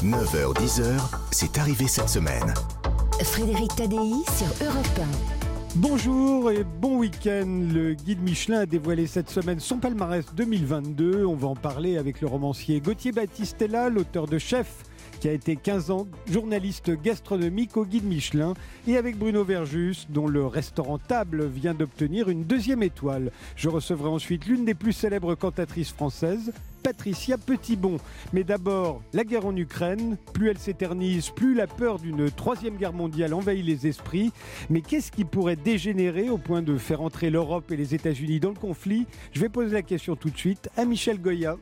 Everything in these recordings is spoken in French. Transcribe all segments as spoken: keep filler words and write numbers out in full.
neuf heures dix, c'est arrivé cette semaine. Frédéric Tadei sur Europe un. Bonjour et bon week-end. Le guide Michelin a dévoilé cette semaine son palmarès deux mille vingt-deux. On va en parler avec le romancier Gauthier Battistella, l'auteur de Chef, qui a été quinze ans journaliste gastronomique au guide Michelin, et avec Bruno Verjus, dont le restaurant Table vient d'obtenir une deuxième étoile. Je recevrai ensuite l'une des plus célèbres cantatrices françaises, Patricia Petitbon. Mais d'abord, la guerre en Ukraine. Plus elle s'éternise, plus la peur d'une troisième guerre mondiale envahit les esprits. Mais qu'est-ce qui pourrait dégénérer au point de faire entrer l'Europe et les États-Unis dans le conflit? Je vais poser la question tout de suite à Michel Goya.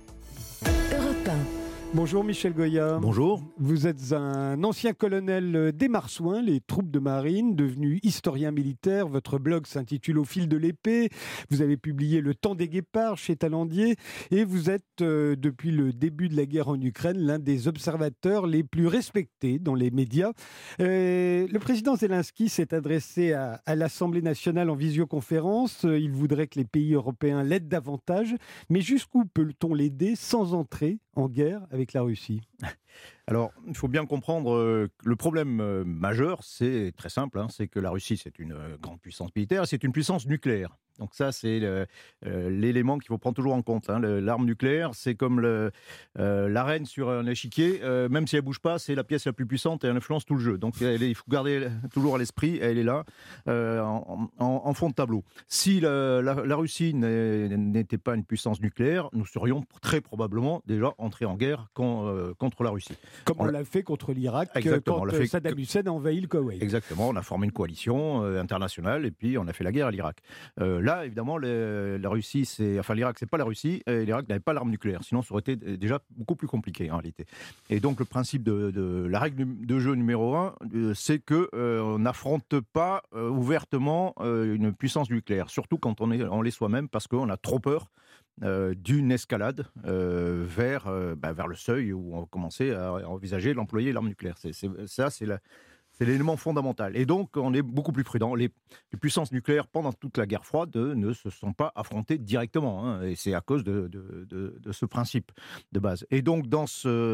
Europe un. Bonjour Michel Goya. Bonjour. Vous êtes un ancien colonel des Marsouins, les troupes de marine, devenu historien militaire. Votre blog s'intitule Au fil de l'épée. Vous avez publié Le temps des guépards chez Talandier. Et vous êtes, euh, depuis le début de la guerre en Ukraine, l'un des observateurs les plus respectés dans les médias. Euh, le président Zelensky s'est adressé à, à l'Assemblée nationale en visioconférence. Il voudrait que les pays européens l'aident davantage. Mais jusqu'où peut-on l'aider sans entrer en guerre avec la Russie? Alors, il faut bien comprendre euh, que le problème euh, majeur, c'est très simple, hein, c'est que la Russie, c'est une euh, grande puissance militaire, c'est une puissance nucléaire. Donc ça, c'est le, euh, l'élément qu'il faut prendre toujours en compte. Hein. Le, l'arme nucléaire, c'est comme le, euh, la reine sur un échiquier. Euh, même si elle ne bouge pas, c'est la pièce la plus puissante et elle influence tout le jeu. Donc elle est, il faut garder toujours à l'esprit, elle est là, euh, en, en, en fond de tableau. Si la, la, la Russie n'était pas une puissance nucléaire, nous serions très probablement déjà entrés en guerre con, euh, contre la Russie. Comme on, on l'a fait contre l'Irak Exactement, quand on l'a fait Saddam Hussein a envahi le Koweït. Exactement, on a formé une coalition euh, internationale et puis on a fait la guerre à l'Irak. Euh, là, évidemment, les, la Russie, c'est, enfin l'Irak, c'est pas la Russie, et l'Irak n'avait pas l'arme nucléaire. Sinon, ça aurait été déjà beaucoup plus compliqué en réalité. Et donc, le principe de, de la règle de jeu numéro un, euh, c'est que euh, on n'affronte pas euh, ouvertement euh, une puissance nucléaire, surtout quand on est, on l'est soi-même, parce qu'on a trop peur Euh, d'une escalade euh, vers, euh, bah, vers le seuil où on va commencer à, à envisager d'employer l'arme nucléaire. C'est, c'est, ça, c'est, la, c'est l'élément fondamental. Et donc, on est beaucoup plus prudent. Les, les puissances nucléaires, pendant toute la guerre froide, ne se sont pas affrontées directement. Hein, et c'est à cause de, de, de, de ce principe de base. Et donc, dans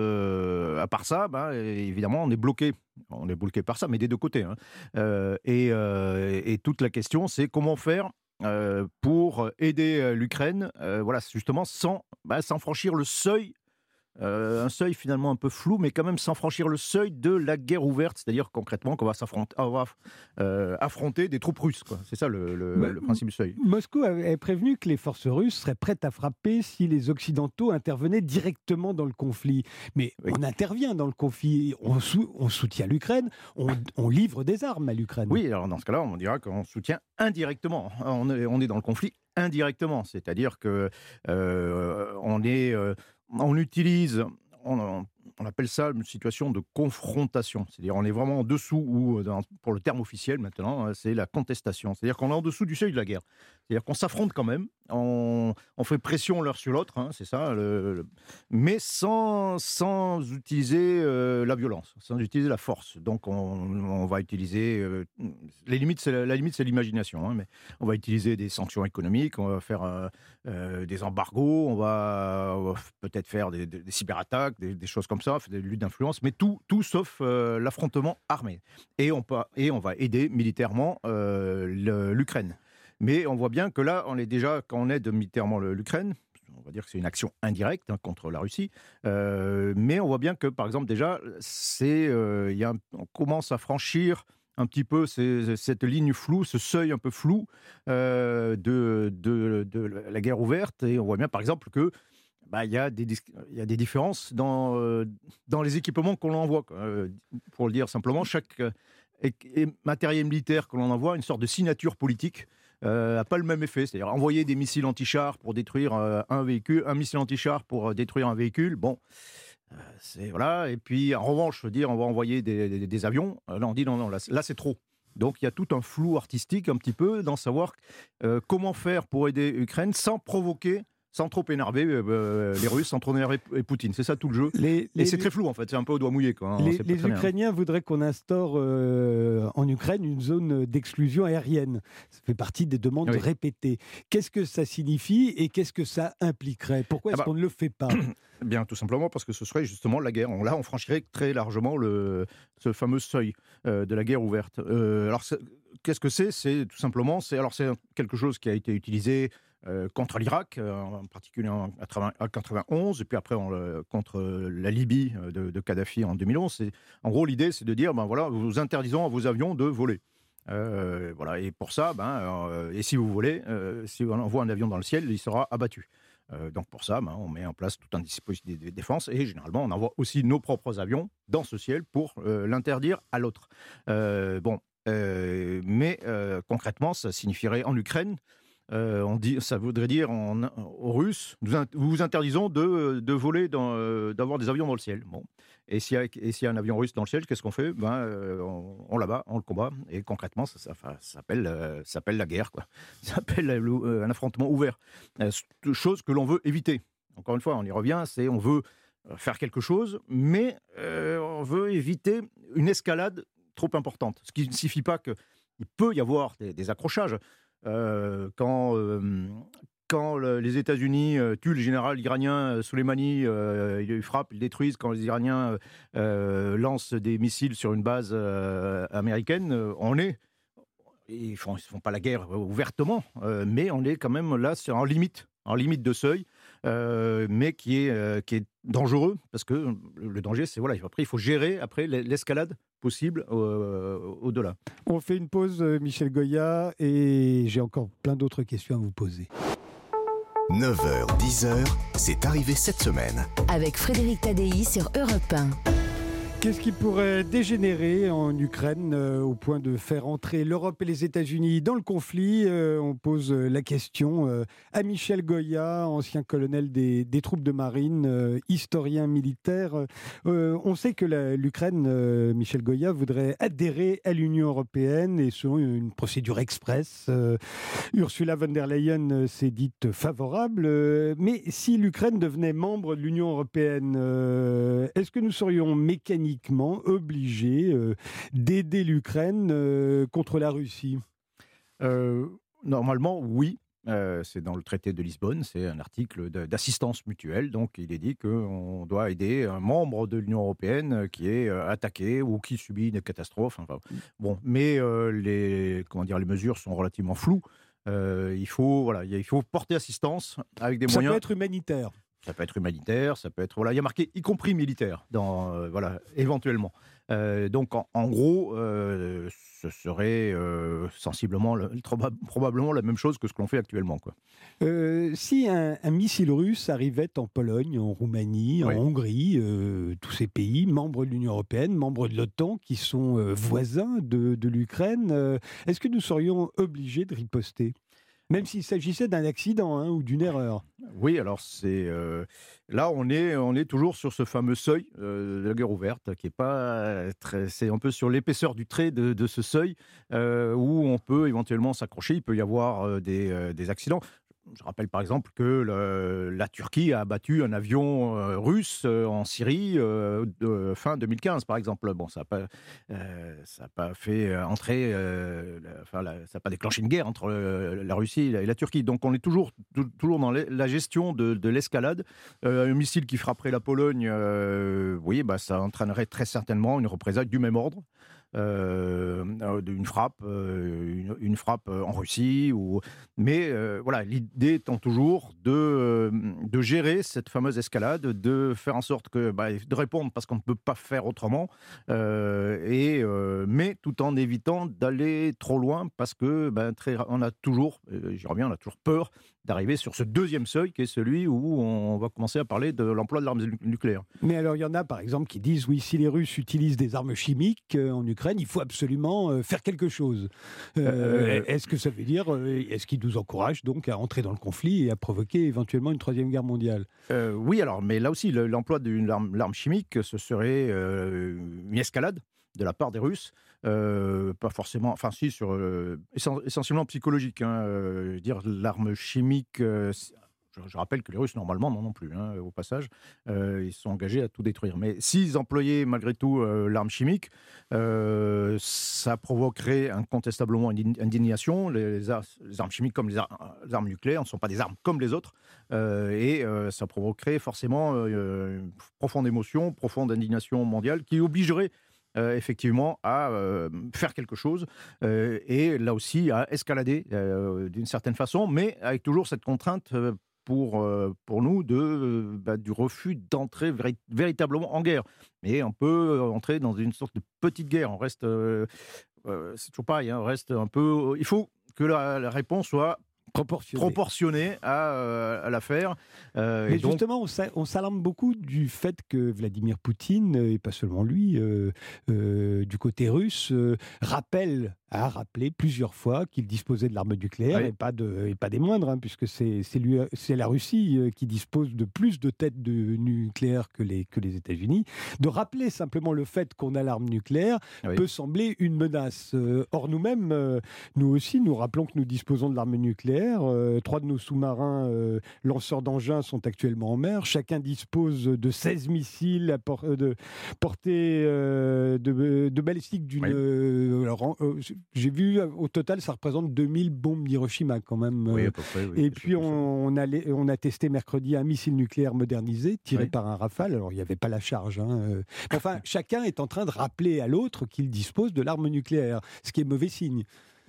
ce, à part ça, bah, évidemment, on est bloqué. On est bloqué par ça, mais des deux côtés. Hein. Euh, et, euh, et toute la question, c'est comment faire Euh, pour aider euh, l'Ukraine, euh, voilà, justement, sans, bah, sans franchir le seuil, euh, un seuil finalement un peu flou, mais quand même sans franchir le seuil de la guerre ouverte, c'est-à-dire concrètement qu'on va, s'affronter, on va euh, affronter des troupes russes, quoi. C'est ça le, le, bah, le principe du seuil. Moscou avait prévenu que les forces russes seraient prêtes à frapper si les Occidentaux intervenaient directement dans le conflit. Mais oui. On intervient dans le conflit, on, sou- on soutient l'Ukraine, on, on livre des armes à l'Ukraine. Oui, alors dans ce cas-là, on dira qu'on soutient indirectement. On est, on est dans le conflit indirectement, c'est-à-dire que euh, on est, euh, on utilise, on, on appelle ça une situation de confrontation, c'est-à-dire on est vraiment en dessous, ou dans, pour le terme officiel maintenant, c'est la contestation, c'est-à-dire qu'on est en dessous du seuil de la guerre, c'est-à-dire qu'on s'affronte quand même, on, on fait pression l'un sur l'autre, hein, c'est ça, le, le, mais sans, sans utiliser euh, la violence, sans utiliser la force. Donc on, on va utiliser, euh, les limites, c'est la, la limite c'est l'imagination, hein, mais on va utiliser des sanctions économiques, on va faire euh, euh, des embargos, on va, on va peut-être faire des, des, des cyberattaques, des, des choses comme ça, des luttes d'influence, mais tout, tout sauf euh, l'affrontement armé. Et on, peut, et on va aider militairement euh, le, l'Ukraine. Mais on voit bien que là, on est déjà, quand on aide militairement le, l'Ukraine, on va dire que c'est une action indirecte hein, contre la Russie, euh, mais on voit bien que, par exemple, déjà, c'est, euh, y a un, on commence à franchir un petit peu ces, cette ligne floue, ce seuil un peu flou euh, de, de, de la guerre ouverte. Et on voit bien, par exemple, que bah, y a des, il y a des différences dans, euh, dans les équipements qu'on envoie. Quoi. Euh, pour le dire simplement, chaque euh, matériel militaire que l'on envoie a une sorte de signature politique. n'a euh, pas le même effet, c'est-à-dire envoyer des missiles anti-chars pour détruire euh, un véhicule, un missile anti-char pour euh, détruire un véhicule, bon, euh, c'est voilà. Et puis en revanche, je veux dire, on va envoyer des, des, des avions. Là, on dit non, non, là, là c'est trop. Donc il y a tout un flou artistique un petit peu dans savoir euh, comment faire pour aider l'Ukraine sans provoquer sans trop énerver euh, les Russes, sans trop énerver Poutine. C'est ça tout le jeu. Les, les, Et c'est très flou en fait, c'est un peu au doigt mouillé. Quoi, hein. Les, c'est les Ukrainiens voudraient qu'on instaure euh, en Ukraine une zone d'exclusion aérienne. Ça fait partie des demandes oui. répétées. Qu'est-ce que ça signifie et qu'est-ce que ça impliquerait? Pourquoi est-ce ah bah, qu'on ne le fait pas? Bien, tout simplement parce que ce serait justement la guerre. Là, on franchirait très largement le, ce fameux seuil euh, de la guerre ouverte. Euh, alors, qu'est-ce que c'est? C'est tout simplement, c'est alors c'est quelque chose qui a été utilisé euh, contre l'Irak, euh, en particulier en quatre-vingt-onze, et puis après on, euh, contre la Libye de, de Kadhafi en deux mille onze. C'est, en gros, l'idée, c'est de dire, ben voilà, nous interdisons à vos avions de voler. Euh, voilà, et pour ça, ben, euh, et si vous volez, euh, si on envoie un avion dans le ciel, il sera abattu. Euh, donc pour ça, ben, on met en place tout un dispositif de défense et généralement on envoie aussi nos propres avions dans ce ciel pour euh, l'interdire à l'autre. Euh, bon, euh, mais euh, concrètement, ça signifierait en Ukraine, euh, on dit, ça voudrait dire en, aux Russes, nous, nous vous interdisons de, de voler, dans, euh, d'avoir des avions dans le ciel. Bon. Et s'il y a, et s'il y a un avion russe dans le ciel, qu'est-ce qu'on fait? Ben, euh, on, on l'abat, on le combat, et concrètement, ça, ça, ça, ça, s'appelle, euh, ça s'appelle la guerre, quoi. Ça s'appelle euh, un affrontement ouvert. Euh, chose que l'on veut éviter. Encore une fois, on y revient, c'est on veut faire quelque chose, mais euh, on veut éviter une escalade trop importante. Ce qui ne signifie pas qu'il peut y avoir des, des accrochages. Euh, quand... Euh, Quand les États-Unis euh, tuent le général iranien Soleimani, euh, ils frappent, ils détruisent. Quand les Iraniens euh, lancent des missiles sur une base euh, américaine, euh, on est... Ils ne font, ils font pas la guerre ouvertement, euh, mais on est quand même là sur, en limite, en limite de seuil, euh, mais qui est, euh, qui est dangereux, parce que le danger, c'est voilà, après, il faut gérer après l'escalade possible euh, au-delà. On fait une pause, Michel Goya, et j'ai encore plein d'autres questions à vous poser. neuf heures, dix heures, c'est arrivé cette semaine. Avec Frédéric Tadei sur Europe un. Qu'est-ce qui pourrait dégénérer en Ukraine euh, au point de faire entrer l'Europe et les États-Unis dans le conflit? euh, On pose la question euh, à Michel Goya, ancien colonel des, des troupes de marine, euh, historien militaire. Euh, on sait que la, l'Ukraine, euh, Michel Goya, voudrait adhérer à l'Union européenne et selon une procédure express. Euh, Ursula von der Leyen s'est dite favorable. Euh, mais si l'Ukraine devenait membre de l'Union européenne, euh, est-ce que nous serions mécaniquement obligé euh, d'aider l'Ukraine euh, contre la Russie? euh, Normalement, oui. Euh, c'est dans le traité de Lisbonne, c'est un article de, d'assistance mutuelle. Donc, il est dit qu'on doit aider un membre de l'Union européenne qui est euh, attaqué ou qui subit une catastrophe. Enfin, bon, mais euh, les, comment dire, les mesures sont relativement floues. Euh, il faut, voilà, il faut porter assistance avec des Ça moyens. Ça peut être humanitaire. Ça peut être humanitaire, ça peut être... Voilà, il y a marqué y compris militaire, dans, euh, voilà, éventuellement. Euh, donc, en, en gros, euh, ce serait euh, sensiblement, le, probablement la même chose que ce que l'on fait actuellement, quoi. Euh, si un, un missile russe arrivait en Pologne, en Roumanie, en oui. Hongrie, euh, tous ces pays, membres de l'Union européenne, membres de l'OTAN, qui sont euh, voisins de, de l'Ukraine, euh, est-ce que nous serions obligés de riposter ? Même s'il s'agissait d'un accident hein, ou d'une erreur. Oui, alors c'est euh, là on est on est toujours sur ce fameux seuil euh, de la guerre ouverte qui est pas très, c'est un peu sur l'épaisseur du trait de, de ce seuil euh, où on peut éventuellement s'accrocher. Il peut y avoir euh, des, euh, des accidents. Je rappelle par exemple que le, la Turquie a abattu un avion euh, russe euh, en Syrie euh, de, fin deux mille quinze, par exemple. Bon, ça n'a pas, euh, ça a pas fait entrer, euh, la, enfin, la, ça n'a pas déclenché une guerre entre euh, la Russie et la, et la Turquie. Donc, on est toujours, toujours dans la gestion de, de l'escalade. Euh, un missile qui frapperait la Pologne, euh, oui, bah, ça entraînerait très certainement une représaille du même ordre. Euh, une frappe, euh, une, une frappe en Russie, ou... mais euh, voilà, l'idée étant toujours de, euh, de gérer cette fameuse escalade, de faire en sorte que, bah, de répondre parce qu'on ne peut pas faire autrement, euh, et, euh, mais tout en évitant d'aller trop loin parce que, bah, très, on a toujours, euh, j'y reviens, on a toujours peur d'arriver sur ce deuxième seuil qui est celui où on va commencer à parler de l'emploi de l'arme nucléaire. Mais alors il y en a par exemple qui disent oui, si les Russes utilisent des armes chimiques euh, en Ukraine, il faut absolument euh, faire quelque chose. Euh, euh, est-ce que ça veut dire, euh, est-ce qu'ils nous encouragent donc à entrer dans le conflit et à provoquer éventuellement une troisième guerre mondiale? euh, Oui, alors, mais là aussi, le, l'emploi d'une arme, l'arme chimique, ce serait euh, une escalade de la part des Russes. Euh, pas forcément, enfin si, sur, euh, essentiellement psychologique. Hein, euh, dire l'arme chimique, euh, je, je rappelle que les Russes, normalement, non non plus, hein, au passage. Euh, ils sont engagés à tout détruire. Mais s'ils employaient malgré tout euh, l'arme chimique, euh, ça provoquerait incontestablement une indignation. Les, les, ar- les armes chimiques comme les, ar- les armes nucléaires ne sont pas des armes comme les autres. Euh, et euh, ça provoquerait forcément euh, une profonde émotion, profonde indignation mondiale qui obligerait Euh, effectivement à euh, faire quelque chose euh, et là aussi à escalader euh, d'une certaine façon, mais avec toujours cette contrainte euh, pour, euh, pour nous de, euh, bah, du refus d'entrer véri- véritablement en guerre. Mais on peut entrer dans une sorte de petite guerre. On reste, euh, euh, c'est toujours pareil, hein, on reste un peu. Il faut que la, la réponse soit Proportionné. proportionnée à, euh, à l'affaire. Euh, Mais et donc, justement, on s'a- on s'alarme beaucoup du fait que Vladimir Poutine, euh, et pas seulement lui, euh, euh, du côté russe, euh, rappelle, a rappelé plusieurs fois qu'il disposait de l'arme nucléaire, Oui. et, pas de, et pas des moindres, hein, puisque c'est c'est lui- c'est la Russie euh, qui dispose de plus de têtes de nucléaire que les, que les États-Unis. De rappeler simplement le fait qu'on a l'arme nucléaire Oui. peut sembler une menace. Euh, or, nous-mêmes, euh, nous aussi, nous rappelons que nous disposons de l'arme nucléaire. Euh, trois de nos sous-marins euh, lanceurs d'engins sont actuellement en mer. Chacun dispose de seize missiles à por- euh, de portée euh, de, de balistique d'une. Oui. euh, alors, euh, j'ai vu euh, au total, ça représente deux mille bombes d'Hiroshima quand même. oui, euh, à peu près, oui, et c'est puis surtout ça. on, on, a, les- on a testé mercredi un missile nucléaire modernisé tiré Oui. par un Rafale. Alors il n'y avait pas la charge. Hein. euh. Enfin, chacun est en train de rappeler à l'autre qu'il dispose de l'arme nucléaire, ce qui est mauvais signe.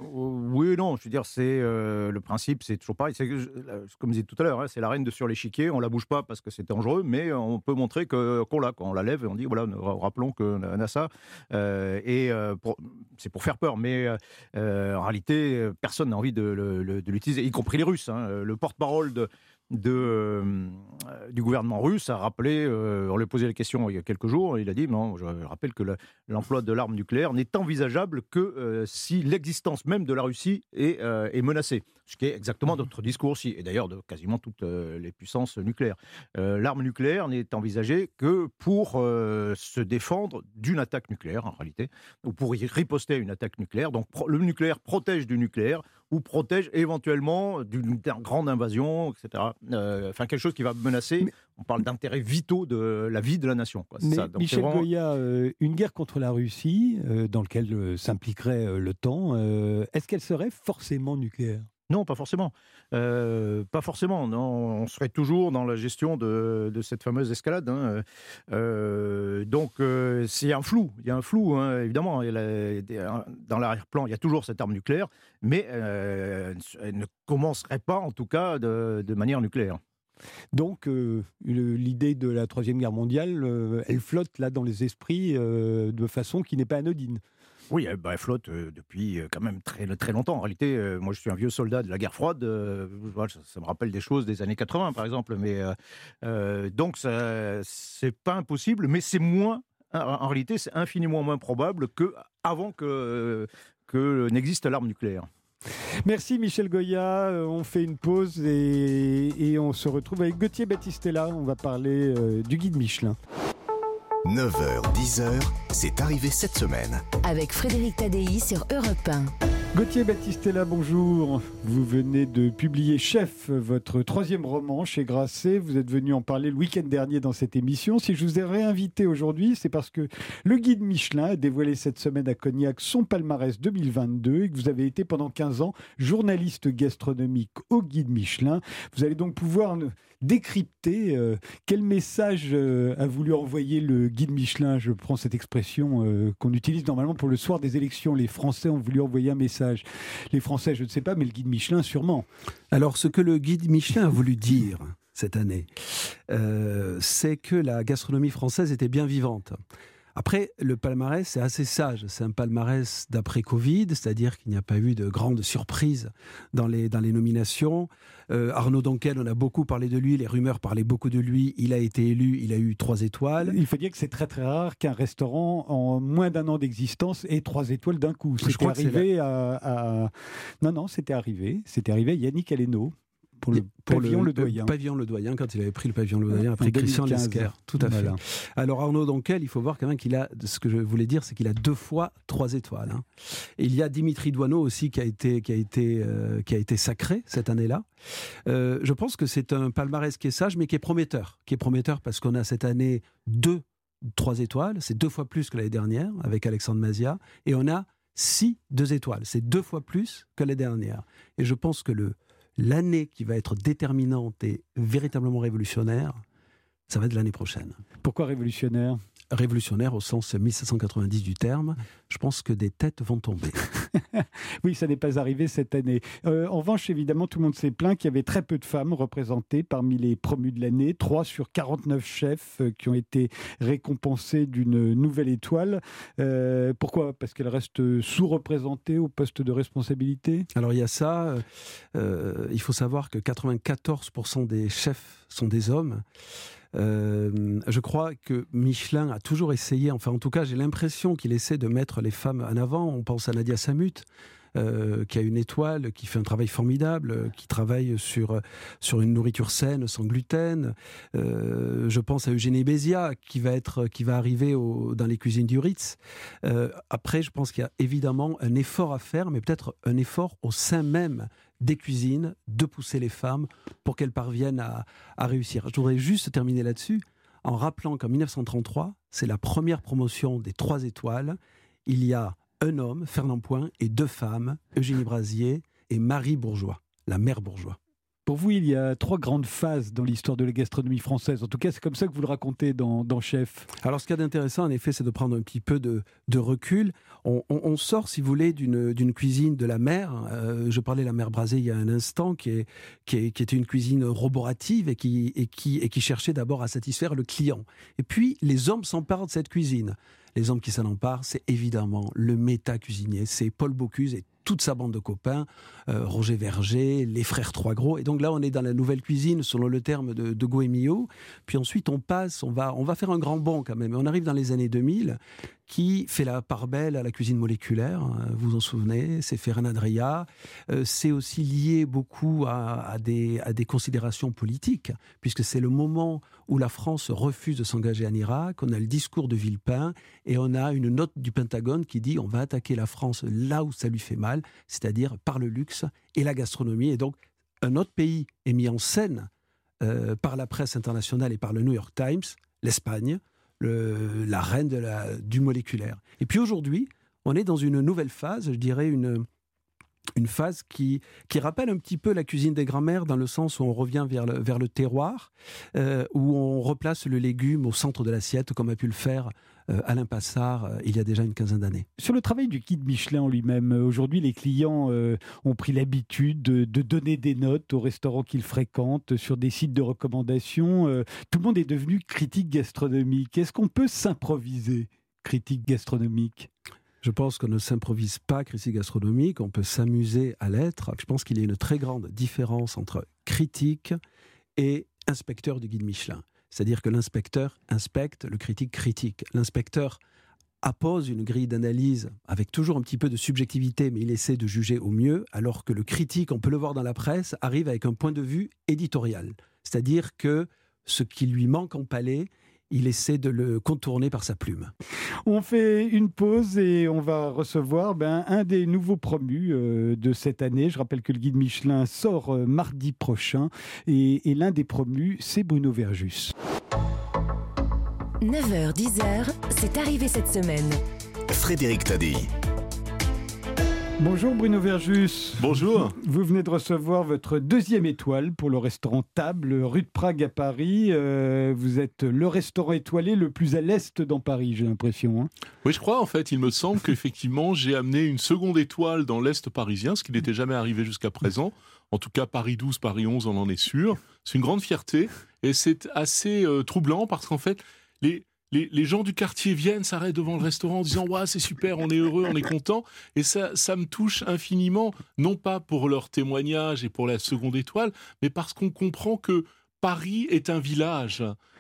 Oui, non, je veux dire, c'est euh, le principe, c'est toujours pareil. C'est que je- la- comme je disais tout à l'heure, hein, c'est la reine de sur l'échiquier. On la bouge pas parce que c'est dangereux, mais on peut montrer que qu'on l'a. Quand on la lève, et on dit voilà, nous ra- rappelons qu'on a ça. Euh, et euh, pour- c'est pour faire peur, mais euh, euh, en réalité, euh, personne n'a envie de, le- le- de l'utiliser, y compris les Russes. Hein. Le porte-parole de de, euh, du gouvernement russe a rappelé, euh, on lui a posé la question il y a quelques jours, il a dit non, je rappelle que le- l'emploi de l'arme nucléaire n'est envisageable que euh, si l'existence même de la Russie est, euh, est menacée, ce qui est exactement notre discours aussi, et d'ailleurs de quasiment toutes euh, les puissances nucléaires. Euh, l'arme nucléaire n'est envisagée que pour euh, se défendre d'une attaque nucléaire en réalité, ou pour y riposter à une attaque nucléaire. Donc pro- le nucléaire protège du nucléaire, ou protège éventuellement d'une grande invasion, et cetera. Euh, enfin, quelque chose qui va menacer, Mais- on parle d'intérêts vitaux de la vie de la nation. Quoi. C'est Mais ça. Donc, c'est Michel vraiment- Goya, euh, une guerre contre la Russie, euh, dans laquelle euh, s'impliquerait euh, l'OTAN, euh, est-ce qu'elle serait forcément nucléaire ? Non, pas forcément. Euh, pas forcément. Non, on serait toujours dans la gestion de, de cette fameuse escalade. Hein. Euh, donc, euh, c'est un flou. Il y a un flou, hein, évidemment. Il y a la- dans l'arrière-plan, il y a toujours cette arme nucléaire, mais euh, elle ne commencerait pas, en tout cas, de, de manière nucléaire. Donc, euh, le- l'idée de la Troisième Guerre mondiale, euh, elle flotte là dans les esprits euh, de façon qui n'est pas anodine. Oui, elle, bah, elle flotte euh, depuis euh, quand même très, très longtemps. En réalité, euh, moi je suis un vieux soldat de la guerre froide. euh, voilà, ça, ça me rappelle des choses des années quatre-vingts, par exemple. Mais, euh, euh, donc, ça, c'est pas impossible, mais c'est moins. En, en réalité, c'est infiniment moins probable qu'avant que, que n'existe l'arme nucléaire. Merci Michel Goya, Euh, on fait une pause et, et on se retrouve avec Gauthier Battistella. On va parler euh, du guide Michelin. neuf heures, dix heures, c'est arrivé cette semaine. Avec Frédéric Tadei sur Europe un. Gauthier Battistella, bonjour. Vous venez de publier Chef, votre troisième roman chez Grasset. Vous êtes venu en parler le week-end dernier dans cette émission. Si je vous ai réinvité aujourd'hui, c'est parce que le guide Michelin a dévoilé cette semaine à Cognac son palmarès deux mille vingt-deux et que vous avez été pendant quinze ans journaliste gastronomique au guide Michelin. Vous allez donc pouvoir ne- décrypter euh, quel message euh, a voulu envoyer le guide Michelin. Je prends cette expression euh, qu'on utilise normalement pour le soir des élections. Les Français ont voulu envoyer un message. Les Français, je ne sais pas, mais le guide Michelin, sûrement. Alors, ce que le guide Michelin a voulu dire cette année, euh, c'est que la gastronomie française était bien vivante. Après, le palmarès, c'est assez sage. C'est un palmarès d'après-Covid, c'est-à-dire qu'il n'y a pas eu de grandes surprises dans les, dans les nominations. Euh, Arnaud Donquel, on a beaucoup parlé de lui, les rumeurs parlaient beaucoup de lui. Il a été élu, il a eu trois étoiles. Il faut dire que c'est très très rare qu'un restaurant en moins d'un an d'existence ait trois étoiles d'un coup. Je C'était crois que c'est arrivé à, à- Non, non, c'était arrivé. C'était arrivé à Yannick Aleno. pour le pour pavillon le, Le Doyen. Le pavillon Le Doyen, quand il avait pris le pavillon Le Doyen, après Christian Lesquer. Tout à Voilà. fait. Alors Arnaud Donquel, il faut voir quand même qu'il a, ce que je voulais dire, c'est qu'il a deux fois trois étoiles. Hein. Et il y a Dimitri Douaneau aussi qui a été, qui a été, euh, qui a été sacré cette année-là. Euh, je pense que c'est un palmarès qui est sage, mais qui est prometteur. Qui est prometteur parce qu'on a cette année deux, trois étoiles, c'est deux fois plus que l'année dernière avec Alexandre Mazia, et on a six, deux étoiles. C'est deux fois plus que l'année dernière. Et je pense que le l'année qui va être déterminante et véritablement révolutionnaire, ça va être l'année prochaine. Pourquoi révolutionnaire ? Révolutionnaire au sens mille sept cent quatre-vingt-dix du terme, je pense que des têtes vont tomber. Oui, ça n'est pas arrivé cette année. Euh, en revanche, évidemment, tout le monde s'est plaint qu'il y avait très peu de femmes représentées parmi les promus de l'année. trois sur quarante-neuf chefs euh, qui ont été récompensés d'une nouvelle étoile. Euh, pourquoi ? Parce qu'elles restent sous-représentées au poste de responsabilité ? Alors il y a ça, euh, il faut savoir que quatre-vingt-quatorze pour cent des chefs sont des hommes. Euh, je crois que Michelin a toujours essayé, enfin en tout cas j'ai l'impression qu'il essaie de mettre les femmes en avant. On pense à Nadia Samut, euh, qui a une étoile, qui fait un travail formidable, qui travaille sur, sur une nourriture saine, sans gluten. Euh, je pense à Eugénie Bézia, qui va, être, qui va arriver au, dans les cuisines du Ritz. Euh, après, je pense qu'il y a évidemment un effort à faire, mais peut-être un effort au sein même des cuisines, de pousser les femmes pour qu'elles parviennent à, à réussir. Je voudrais juste terminer là-dessus en rappelant qu'en mille neuf cent trente-trois, c'est la première promotion des trois étoiles. Il y a un homme, Fernand Point, et deux femmes, Eugénie Brasier et Marie Bourgeois, la mère Bourgeois. Pour vous, il y a trois grandes phases dans l'histoire de la gastronomie française. En tout cas, c'est comme ça que vous le racontez dans, dans Chef. Alors, ce qu'il y a d'intéressant, en effet, c'est de prendre un petit peu de, de recul. On, on, on sort, si vous voulez, d'une, d'une cuisine de la mère. Euh, je parlais de la mère Brasier il y a un instant, qui, est, qui, est, qui était une cuisine roborative et qui, et, qui, et qui cherchait d'abord à satisfaire le client. Et puis, les hommes s'emparent de cette cuisine. Les hommes qui s'en emparent, c'est évidemment le méta-cuisinier. C'est Paul Bocuse et toute sa bande de copains, euh, Roger Verger, les frères Trois Gros. Et donc là, on est dans la nouvelle cuisine, selon le terme de, de Goemio. Puis ensuite, on passe, on va, on va faire un grand bond quand même. Et on arrive dans les années deux mille, qui fait la part belle à la cuisine moléculaire. Vous vous en souvenez, c'est Ferran Adrià. Euh, c'est aussi lié beaucoup à, à, des, à des considérations politiques, puisque c'est le moment où la France refuse de s'engager en Irak. On a le discours de Villepin et on a une note du Pentagone qui dit on va attaquer la France là où ça lui fait mal, c'est-à-dire par le luxe et la gastronomie. Et donc, un autre pays est mis en scène euh, par la presse internationale et par le New York Times, l'Espagne, le, la reine de la, du moléculaire. Et puis aujourd'hui, on est dans une nouvelle phase, je dirais une, une phase qui, qui rappelle un petit peu la cuisine des grands-mères, dans le sens où on revient vers le, vers le terroir, euh, où on replace le légume au centre de l'assiette, comme a pu le faire euh, Alain Passard euh, il y a déjà une quinzaine d'années. Sur le travail du guide Michelin en lui-même, aujourd'hui les clients euh, ont pris l'habitude de, de donner des notes aux restaurants qu'ils fréquentent, sur des sites de recommandation. Euh, tout le monde est devenu critique gastronomique. Est-ce qu'on peut s'improviser critique gastronomique ? Je pense qu'on ne s'improvise pas critique gastronomique, on peut s'amuser à l'être. Je pense qu'il y a une très grande différence entre critique et inspecteur du guide Michelin. C'est-à-dire que l'inspecteur inspecte, le critique critique. L'inspecteur appose une grille d'analyse avec toujours un petit peu de subjectivité, mais il essaie de juger au mieux, alors que le critique, on peut le voir dans la presse, arrive avec un point de vue éditorial. C'est-à-dire que ce qui lui manque en palais, il essaie de le contourner par sa plume. On fait une pause et on va recevoir ben, un des nouveaux promus euh, de cette année. Je rappelle que le guide Michelin sort euh, mardi prochain et, et l'un des promus, c'est Bruno Verjus. neuf heures dix heures, c'est arrivé cette semaine. Frédéric Tadei. Bonjour Bruno Verjus. Bonjour. Vous venez de recevoir votre deuxième étoile pour le restaurant Table, rue de Prague à Paris. Euh, vous êtes le restaurant étoilé le plus à l'est dans Paris, j'ai l'impression. Hein. Oui, je crois en fait. Il me semble qu'effectivement, j'ai amené une seconde étoile dans l'est parisien, ce qui n'était jamais arrivé jusqu'à présent. En tout cas, Paris douze, Paris onze, on en est sûr. C'est une grande fierté et c'est assez euh, troublant parce qu'en fait, les... Les, les gens du quartier viennent, s'arrêtent devant le restaurant en disant « Waouh, c'est super, on est heureux, on est content ». Et ça, ça me touche infiniment, non pas pour leur témoignage et pour la seconde étoile, mais parce qu'on comprend que Paris est un village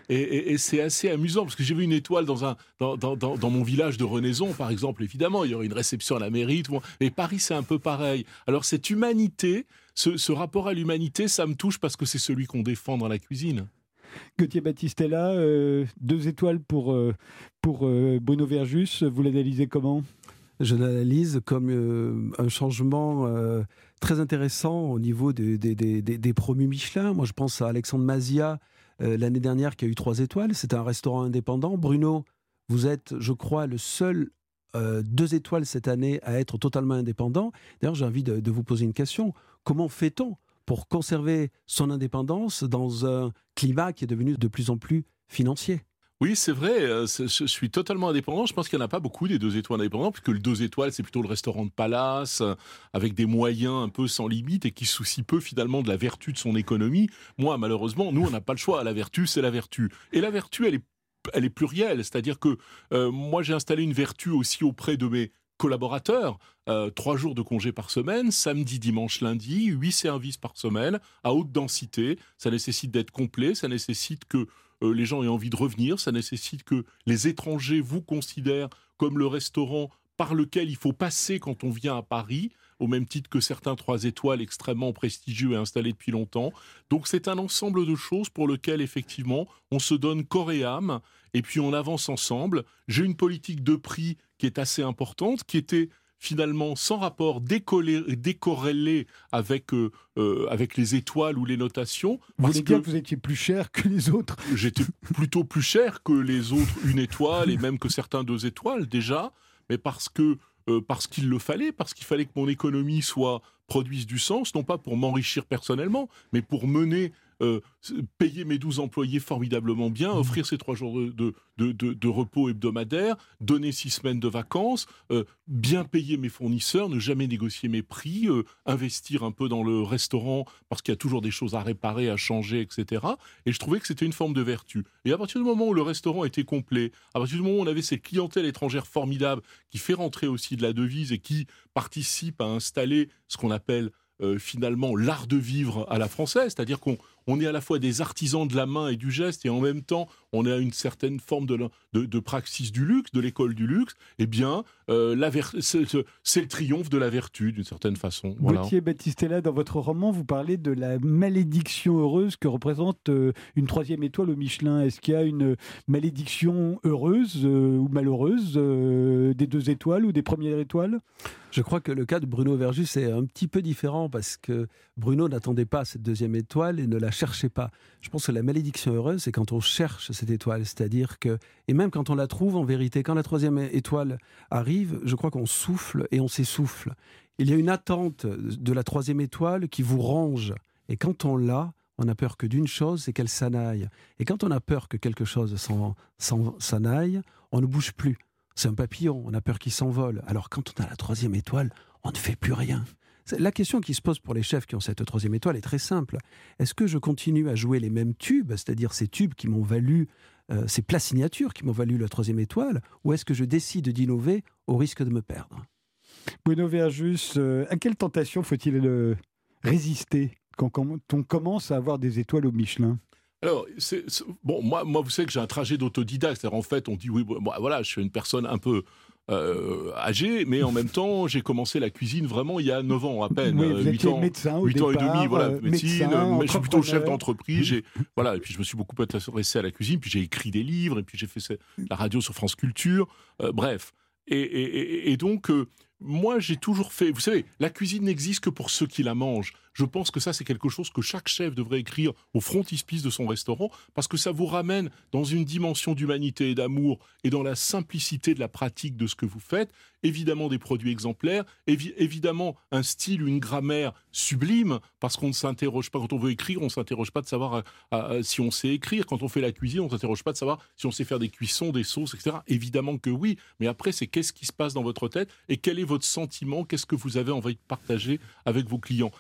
Et, et, et c'est assez amusant, parce que j'ai vu une étoile dans, un, dans, dans, dans, dans mon village de Renaison, par exemple, évidemment, il y aurait une réception à la mairie, tout le monde. Mais Paris, c'est un peu pareil. Alors cette humanité, ce, ce rapport à l'humanité, ça me touche parce que c'est celui qu'on défend dans la cuisine. Gauthier Battistella, euh, deux étoiles pour, euh, pour euh, Bruno Verjus, vous l'analysez comment ? Je l'analyse comme euh, un changement euh, très intéressant au niveau des, des, des, des promus Michelin. Moi, je pense à Alexandre Mazia, euh, l'année dernière, qui a eu trois étoiles. C'était un restaurant indépendant. Bruno, vous êtes, je crois, le seul euh, deux étoiles cette année à être totalement indépendant. D'ailleurs, j'ai envie de, de vous poser une question. Comment fait-on pour conserver son indépendance dans un climat qui est devenu de plus en plus financier ? Oui, c'est vrai, je suis totalement indépendant. Je pense qu'il n'y en a pas beaucoup des deux étoiles indépendants, puisque le deux étoiles, c'est plutôt le restaurant de palace, avec des moyens un peu sans limite et qui se soucie peu finalement de la vertu de son économie. Moi, malheureusement, nous, on n'a pas le choix. La vertu, c'est la vertu. Et la vertu, elle est, elle est plurielle. C'est-à-dire que euh, moi, j'ai installé une vertu aussi auprès de mes collaborateurs, euh, trois jours de congé par semaine, samedi, dimanche, lundi, huit services par semaine, à haute densité. Ça nécessite d'être complet, ça nécessite que Euh, les gens aient envie de revenir, ça nécessite que les étrangers vous considèrent comme le restaurant par lequel il faut passer quand on vient à Paris, au même titre que certains trois étoiles extrêmement prestigieux et installés depuis longtemps. Donc c'est un ensemble de choses pour lequel effectivement on se donne corps et âme et puis on avance ensemble. J'ai une politique de prix qui est assez importante, qui était finalement sans rapport décollé, décorrélé avec, euh, euh, avec les étoiles ou les notations. Vous voulez dire que vous étiez plus cher que les autres ? J'étais plutôt plus cher que les autres une étoile et même que certains deux étoiles déjà, mais parce que euh, parce qu'il le fallait, parce qu'il fallait que mon économie soit produise du sens, non pas pour m'enrichir personnellement, mais pour mener Euh, payer mes douze employés formidablement bien, offrir ces trois jours de, de, de, de, de repos hebdomadaire, donner six semaines de vacances, euh, bien payer mes fournisseurs, ne jamais négocier mes prix, euh, investir un peu dans le restaurant parce qu'il y a toujours des choses à réparer, à changer, et cetera. Et je trouvais que c'était une forme de vertu. Et à partir du moment où le restaurant était complet, à partir du moment où on avait cette clientèle étrangère formidable qui fait rentrer aussi de la devise et qui participe à installer ce qu'on appelle Euh, finalement l'art de vivre à la française, c'est-à-dire qu'on on est à la fois des artisans de la main et du geste et en même temps on a une certaine forme de, de, de praxis du luxe, de l'école du luxe, eh bien euh, la ver- c'est, c'est le triomphe de la vertu d'une certaine façon. Voilà. Gauthier Battistella, dans votre roman, vous parlez de la malédiction heureuse que représente euh, une troisième étoile au Michelin. Est-ce qu'il y a une malédiction heureuse euh, ou malheureuse euh, des deux étoiles ou des premières étoiles ? Je crois que le cas de Bruno Verjus est un petit peu différent parce que Bruno n'attendait pas cette deuxième étoile et ne la cherchait pas. Je pense que la malédiction heureuse, c'est quand on cherche cette étoile. C'est-à-dire que, et même quand on la trouve, en vérité, quand la troisième étoile arrive, je crois qu'on souffle et on s'essouffle. Il y a une attente de la troisième étoile qui vous range. Et quand on l'a, on n'a peur que d'une chose, c'est qu'elle s'en aille. Et quand on a peur que quelque chose s'en, s'en, s'en aille, on ne bouge plus. C'est un papillon, on a peur qu'il s'envole. Alors quand on a la troisième étoile, on ne fait plus rien. La question qui se pose pour les chefs qui ont cette troisième étoile est très simple. Est-ce que je continue à jouer les mêmes tubes, c'est-à-dire ces tubes qui m'ont valu, euh, ces plats signatures qui m'ont valu la troisième étoile, ou est-ce que je décide d'innover au risque de me perdre ? Bruno Verjus, euh, à quelle tentation faut-il euh, résister quand, quand on commence à avoir des étoiles au Michelin ? Alors, c'est, c'est, bon, moi, moi, vous savez que j'ai un trajet d'autodidacte. C'est-à-dire, en fait, on dit, oui, bon, voilà, je suis une personne un peu euh, âgée, mais en même temps, j'ai commencé la cuisine vraiment il y a neuf ans à peine. Oui, vous huit étiez ans, médecin au huit ans et départ, demi, voilà, euh, médecine. médecin, mais je suis plutôt chef entrepreneur. d'entreprise. J'ai, voilà, et puis je me suis beaucoup intéressé à la cuisine, puis j'ai écrit des livres, et puis j'ai fait la radio sur France Culture. Euh, bref. Et, et, et, et donc, euh, moi, j'ai toujours fait... Vous savez, la cuisine n'existe que pour ceux qui la mangent. Je pense que ça, c'est quelque chose que chaque chef devrait écrire au frontispice de son restaurant, parce que ça vous ramène dans une dimension d'humanité et d'amour, et dans la simplicité de la pratique de ce que vous faites. Évidemment, des produits exemplaires, évi- évidemment, un style, une grammaire sublime, parce qu'on ne s'interroge pas, quand on veut écrire, on ne s'interroge pas de savoir euh, euh, si on sait écrire. Quand on fait la cuisine, on ne s'interroge pas de savoir si on sait faire des cuissons, des sauces, et cetera. Évidemment que oui, mais après, c'est qu'est-ce qui se passe dans votre tête, et quel est votre sentiment, qu'est-ce que vous avez envie de partager avec vos clients. Et ça, c'est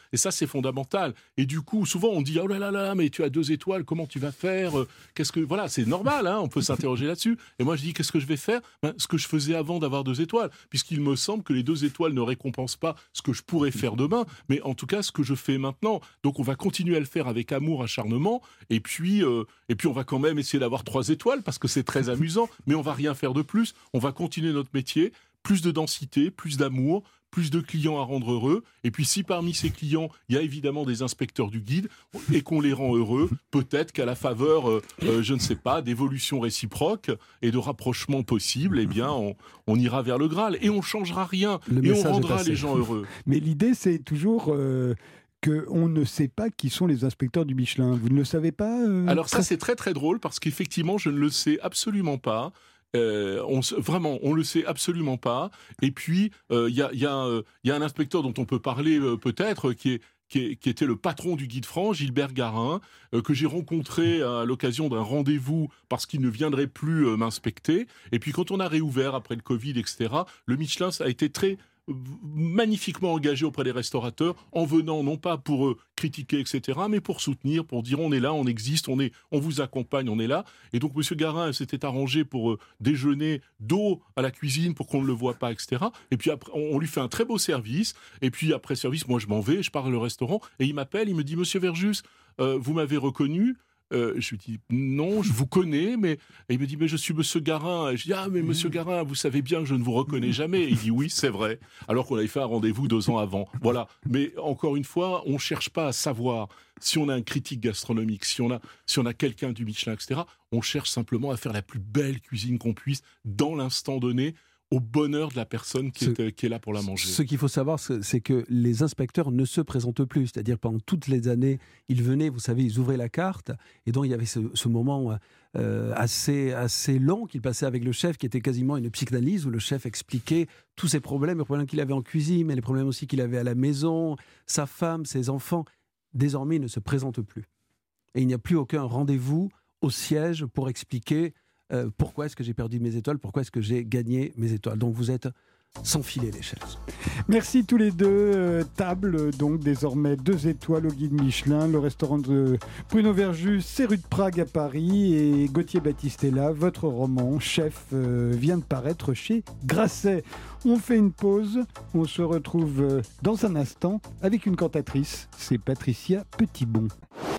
fondamental. Et du coup, souvent, on dit « Oh là là là, mais tu as deux étoiles, comment tu vas faire ? Qu'est-ce que… » Voilà, c'est normal, hein, on peut s'interroger là-dessus. Et moi, je dis « Qu'est-ce que je vais faire ? Ben, ce que je faisais avant d'avoir deux étoiles, puisqu'il me semble que les deux étoiles ne récompensent pas ce que je pourrais faire demain, mais en tout cas, ce que je fais maintenant. Donc, on va continuer à le faire avec amour, acharnement, et puis, euh, et puis on va quand même essayer d'avoir trois étoiles, parce que c'est très amusant, mais on va rien faire de plus. On va continuer notre métier, plus de densité, plus d'amour, plus de clients à rendre heureux. Et puis si parmi ces clients, il y a évidemment des inspecteurs du guide et qu'on les rend heureux, peut-être qu'à la faveur, euh, euh, je ne sais pas, d'évolution réciproque et de rapprochement possible, eh bien, on, on ira vers le Graal et on changera rien Le et on message est rendra passé. les gens heureux. Mais l'idée, c'est toujours euh, qu'on ne sait pas qui sont les inspecteurs du Michelin. Vous ne le savez pas euh, Alors ça, très- c'est très très drôle parce qu'effectivement, je ne le sais absolument pas. Euh, on, se- vraiment, on le sait absolument pas. Et puis, il euh, y, a, y, a, euh, y a un inspecteur dont on peut parler euh, peut-être, qui est Qui, est, qui était le patron du Guide France, Gilbert Garin, euh, que j'ai rencontré à l'occasion d'un rendez-vous parce qu'il ne viendrait plus euh, m'inspecter. Et puis quand on a réouvert après le Covid, et cetera, le Michelin ça a été très euh, magnifiquement engagé auprès des restaurateurs, en venant non pas pour euh, critiquer, et cetera, mais pour soutenir, pour dire on est là, on existe, on, est, on vous accompagne, on est là. Et donc M. Garin s'était arrangé pour euh, déjeuner dos à la cuisine pour qu'on ne le voit pas, et cetera. Et puis après, on, on lui fait un très beau service. Et puis après service, moi je m'en vais, je pars au restaurant et il m'appelle, il me dit Monsieur Verjus, euh, vous m'avez reconnu. Euh, je lui dis non, je vous connais, mais et il me dit mais je suis Monsieur Garin. Et je dis ah mais Monsieur Garin, vous savez bien que je ne vous reconnais jamais. Et il dit oui, c'est vrai. Alors qu'on avait fait un rendez-vous deux ans avant. Voilà. Mais encore une fois, on cherche pas à savoir si on a un critique gastronomique, si on a si on a quelqu'un du Michelin, et cetera. On cherche simplement à faire la plus belle cuisine qu'on puisse dans l'instant donné, au bonheur de la personne qui, Ce- est, qui est là pour la manger. Ce qu'il faut savoir, c'est c'est que les inspecteurs ne se présentent plus. C'est-à-dire, pendant toutes les années, ils venaient, vous savez, ils ouvraient la carte. Et donc, il y avait ce, ce moment euh, assez, assez long qu'ils passaient avec le chef, qui était quasiment une psychanalyse, où le chef expliquait tous ses problèmes, les problèmes qu'il avait en cuisine, mais les problèmes aussi qu'il avait à la maison, sa femme, ses enfants. Désormais, ils ne se présentent plus. Et il n'y a plus aucun rendez-vous au siège pour expliquer euh, pourquoi est-ce que j'ai perdu mes étoiles, pourquoi est-ce que j'ai gagné mes étoiles. Donc, vous êtes sans filer les chaises. Merci tous les deux. Euh, table, donc désormais deux étoiles au guide Michelin. Le restaurant de Bruno Verjus, c'est rue de Prague à Paris. Et Gauthier Battistella, votre roman, Chef, euh, vient de paraître chez Grasset. On fait une pause. On se retrouve euh, dans un instant avec une cantatrice. C'est Patricia Petitbon.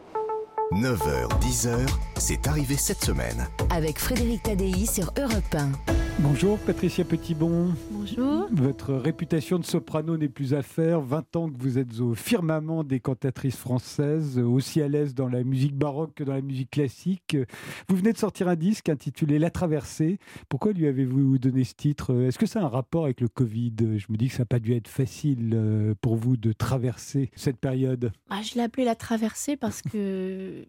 neuf heures dix heures, c'est arrivé cette semaine. Avec Frédéric Tadei sur Europe un. Bonjour Patricia Petitbon. Bonjour. Votre réputation de soprano n'est plus à faire. vingt ans que vous êtes au firmament des cantatrices françaises, aussi à l'aise dans la musique baroque que dans la musique classique. Vous venez de sortir un disque intitulé La Traversée. Pourquoi lui avez-vous donné ce titre ? Est-ce que ça a un rapport avec le Covid ? Je me dis que ça n'a pas dû être facile pour vous de traverser cette période. Ah, je l'ai appelé La Traversée parce que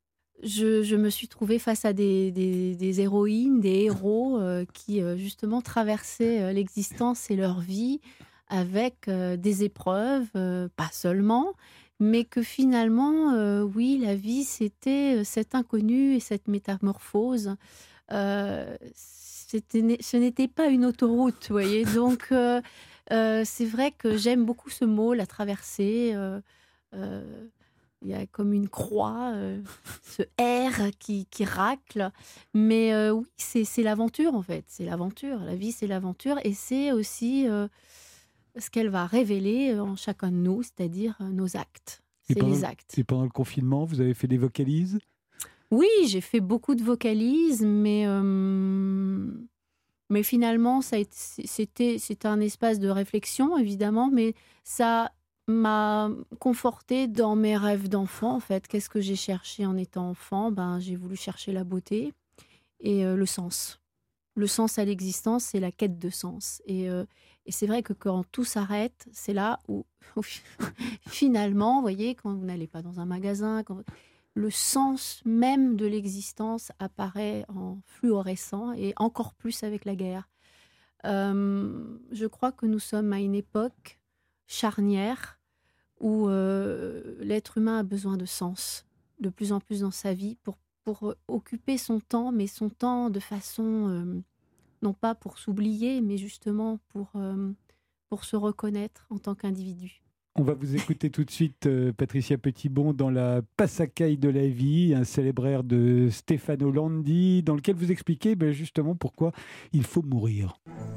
je, je me suis trouvée face à des, des, des héroïnes, des héros euh, qui euh, justement traversaient euh, l'existence et leur vie avec euh, des épreuves, euh, pas seulement, mais que finalement, euh, oui, la vie, c'était cet inconnu et cette métamorphose. Euh, c'était, ce n'était pas une autoroute, vous voyez. Donc, euh, euh, c'est vrai que j'aime beaucoup ce mot, la traversée. Euh, euh, il y a comme une croix, euh, ce R qui, qui racle. Mais euh, oui, c'est, c'est l'aventure, en fait. C'est l'aventure. La vie, c'est l'aventure. Et c'est aussi euh, ce qu'elle va révéler en chacun de nous, c'est-à-dire euh, nos actes. Et C'est pendant- les actes. Et pendant le confinement, vous avez fait des vocalises ? Oui, j'ai fait beaucoup de vocalises, mais, euh, mais finalement, ça a été, c'était, c'était un espace de réflexion, évidemment, mais ça m'a confortée dans mes rêves d'enfant, en fait. Qu'est-ce que j'ai cherché en étant enfant ? Ben, j'ai voulu chercher la beauté et euh, le sens. Le sens à l'existence, c'est la quête de sens. Et, euh, et c'est vrai que quand tout s'arrête, c'est là où, où finalement, vous voyez, quand vous n'allez pas dans un magasin, quand le sens même de l'existence apparaît en fluorescent et encore plus avec la guerre. Euh, je crois que nous sommes à une époque charnière où euh, l'être humain a besoin de sens de plus en plus dans sa vie pour, pour occuper son temps, mais son temps de façon, euh, non pas pour s'oublier, mais justement pour, euh, pour se reconnaître en tant qu'individu. On va vous écouter tout de suite, euh, Patricia Petitbon, dans la Passacaille de la vie, un célèbre air de Stefano Landi, dans lequel vous expliquez ben, justement pourquoi il faut mourir.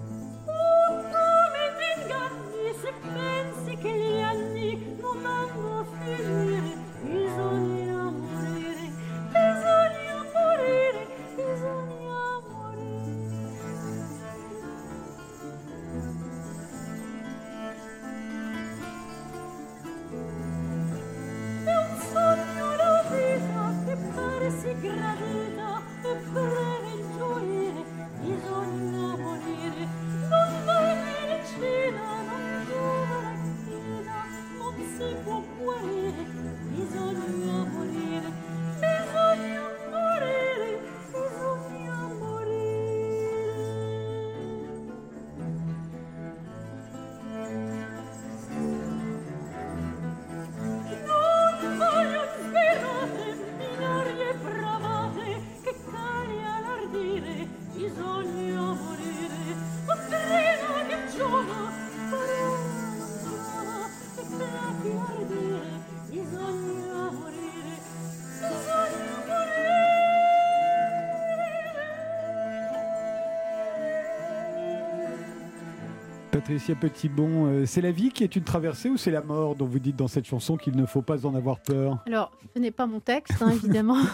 Patricia Petitbon, euh, c'est la vie qui est une traversée ou c'est la mort dont vous dites dans cette chanson qu'il ne faut pas en avoir peur? Alors, ce n'est pas mon texte, hein, évidemment.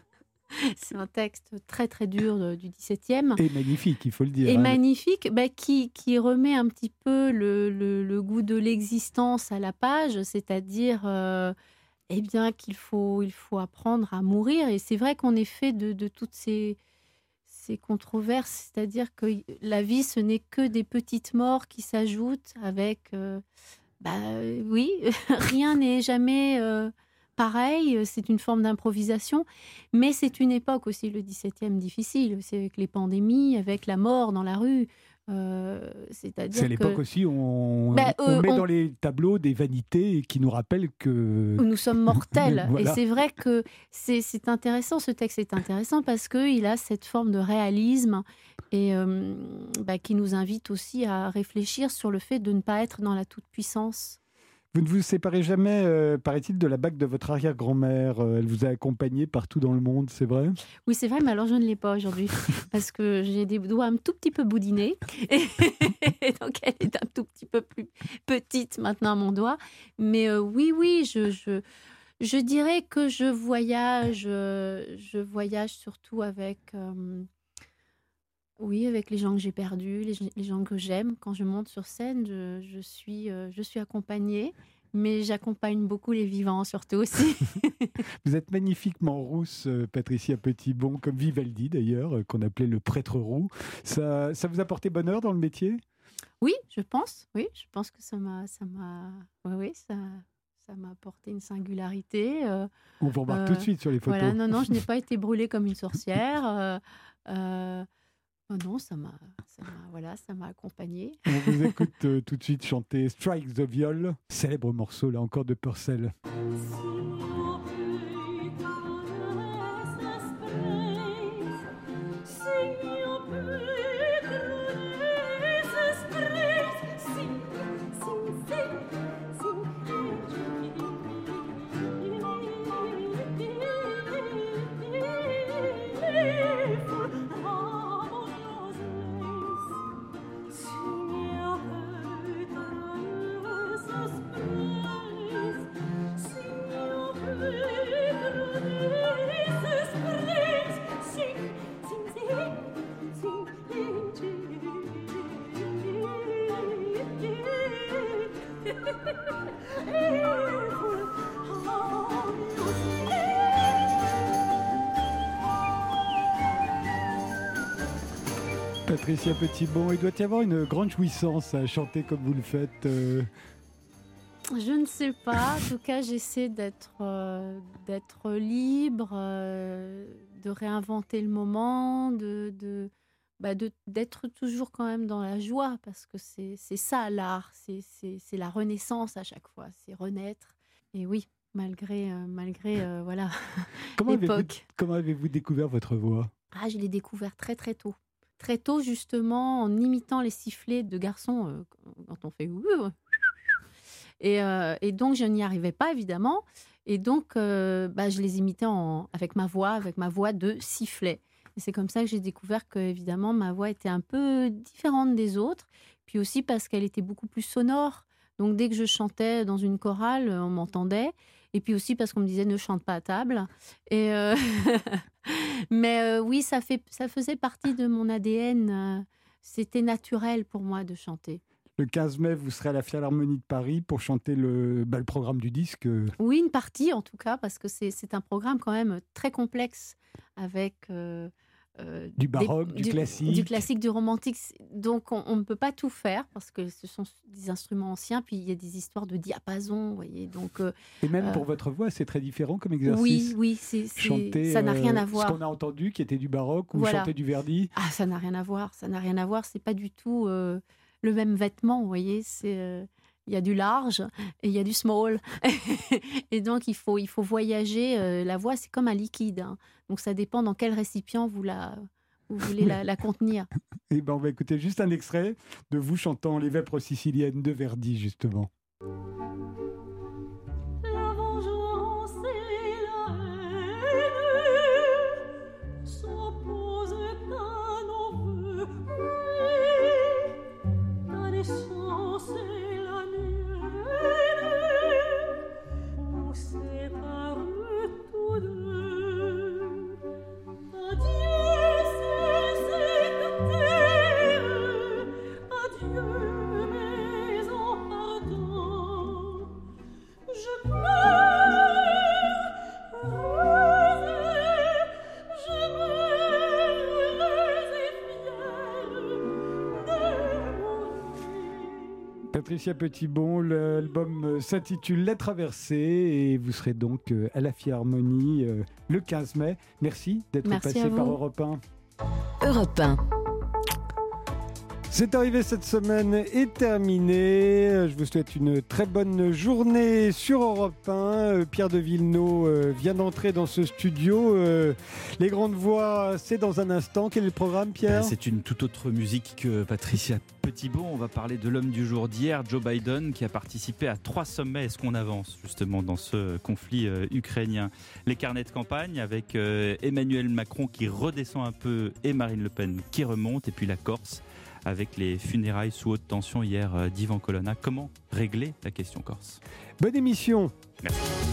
C'est un texte très très dur de, du dix-septième. Et magnifique, il faut le dire. Et hein. magnifique, bah, qui, qui remet un petit peu le, le, le goût de l'existence à la page, c'est-à-dire euh, eh bien, qu'il faut, il faut apprendre à mourir. Et c'est vrai qu'on est fait de, de toutes ces... ces controverses, c'est-à-dire que la vie, ce n'est que des petites morts qui s'ajoutent avec... Euh, bah oui, rien n'est jamais euh, pareil, c'est une forme d'improvisation, mais c'est une époque aussi, le dix-septième, difficile, c'est avec les pandémies, avec la mort dans la rue. Euh, c'est-à-dire c'est l'époque que... aussi où on, bah, on euh, met on... dans les tableaux des vanités qui nous rappellent que... nous sommes mortels. Voilà. Et c'est vrai que c'est, c'est intéressant, ce texte est intéressant parce qu'il a cette forme de réalisme et euh, bah, qui nous invite aussi à réfléchir sur le fait de ne pas être dans la toute-puissance. Vous ne vous séparez jamais, euh, paraît-il, de la bague de votre arrière-grand-mère. Euh, elle vous a accompagné partout dans le monde, c'est vrai? Oui, c'est vrai, mais alors je ne l'ai pas aujourd'hui parce que j'ai des doigts un tout petit peu boudinés. Et donc, elle est un tout petit peu plus petite maintenant, mon doigt. Mais euh, oui, oui, je, je, je dirais que je voyage, euh, je voyage surtout avec... Euh, Oui, avec les gens que j'ai perdus, les, les gens que j'aime. Quand je monte sur scène, je, je, suis, euh, je suis accompagnée, mais j'accompagne beaucoup les vivants, surtout aussi. Vous êtes magnifiquement rousse, euh, Patricia Petitbon, comme Vivaldi d'ailleurs, euh, qu'on appelait le prêtre roux. Ça, ça vous a porté bonheur dans le métier? Oui, je pense. Oui, je pense que ça m'a, ça m'a, oui, oui, ça, ça m'a apporté une singularité. Euh, On vous remarque euh, tout de suite sur les photos. Voilà, non, non, je n'ai pas été brûlée comme une sorcière. Euh, euh, Oh non, ça m'a, ça m'a, voilà, ça m'a accompagnée. On vous écoute euh, tout de suite chanter Strike the Viol, célèbre morceau là encore de Purcell. Patricia Petitbon, il doit y avoir une grande jouissance à chanter comme vous le faites. Euh... Je ne sais pas. En tout cas, j'essaie d'être, euh, d'être libre, euh, de réinventer le moment, de, de, bah de, d'être toujours quand même dans la joie, parce que c'est, c'est ça l'art, c'est, c'est, c'est la renaissance à chaque fois, c'est renaître. Et oui, malgré, euh, malgré euh, voilà, comment l'époque. Avez-vous, comment avez-vous découvert votre voix? Ah, je l'ai découvert très très tôt. Très tôt, justement, en imitant les sifflets de garçons, euh, quand on fait ouh. Et, euh, et donc, je n'y arrivais pas, évidemment. Et donc, euh, bah, je les imitais en, avec ma voix, avec ma voix de sifflet. Et c'est comme ça que j'ai découvert que, évidemment, ma voix était un peu différente des autres. Puis aussi parce qu'elle était beaucoup plus sonore. Donc, dès que je chantais dans une chorale, on m'entendait. Et puis aussi parce qu'on me disait ne chante pas à table. Et euh... Mais euh, oui, ça, fait, ça faisait partie de mon A D N. C'était naturel pour moi de chanter. Le quinze mai, vous serez à la Philharmonie de Paris pour chanter le, bah, le programme du disque. Oui, une partie en tout cas, parce que c'est, c'est un programme quand même très complexe avec... Euh, euh, du baroque, des, du, du classique. Du classique, du romantique. Donc on ne peut pas tout faire parce que ce sont des instruments anciens, puis il y a des histoires de diapason, vous voyez. Donc, euh, Et même euh, pour votre voix, c'est très différent comme exercice. Oui, oui, c'est, c'est, chanter, ça n'a rien à euh, voir. Ce qu'on a entendu qui était du baroque ou voilà. chanter du Verdi. Ah, ça n'a rien à voir, ça n'a rien à voir. C'est pas du tout euh, le même vêtement, vous voyez. C'est... Euh, il y a du large et il y a du small. Et donc, il faut, il faut voyager. Euh, la voix, c'est comme un liquide. Hein. Donc, ça dépend dans quel récipient vous, la, vous voulez la, la contenir. Et ben, on va écouter juste un extrait de vous chantant Les Vêpres siciliennes de Verdi, justement. La vengeance et la haine s'opposent à nos voeux. Ta naissance et la mienne nous séparent tous deux. Adieu, c'est cette terre. Adieu, mais en partant, je pleure, heureuse, je meurs et fière de mourir. Patricia Petitbon, l'album s'intitule La Traversée et vous serez donc à la Philharmonie le quinze mai. Merci d'être Merci passé à vous. par Europe un. Europe un. C'est arrivé, cette semaine est terminée. Je vous souhaite une très bonne journée sur Europe un. Pierre de Villeneuve vient d'entrer dans ce studio. Les grandes voix, c'est dans un instant. Quel est le programme, Pierre ? C'est une toute autre musique que Patricia Petitbon. On va parler de l'homme du jour d'hier, Joe Biden, qui a participé à trois sommets. Est-ce qu'on avance justement dans ce conflit euh, ukrainien ? Les carnets de campagne avec euh, Emmanuel Macron qui redescend un peu et Marine Le Pen qui remonte. Et puis la Corse avec les funérailles sous haute tension hier euh, d'Ivan Colonna. Comment régler la question corse ? Bonne émission. Merci.